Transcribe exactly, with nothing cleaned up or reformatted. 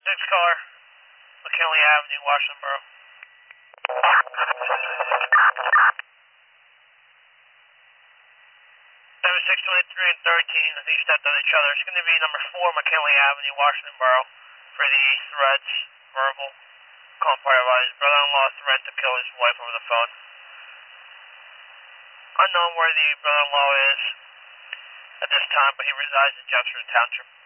six caller, McKinley Avenue, Washington Borough. seven six twenty-three and thirteen, I think you stepped on each other. It's going to be number four, McKinley Avenue, Washington Borough, for the threats, verbal, calling part of his brother-in-law threat to kill his wife over the phone. Unknown where the brother-in-law is at this time, but he resides in Jefferson Township.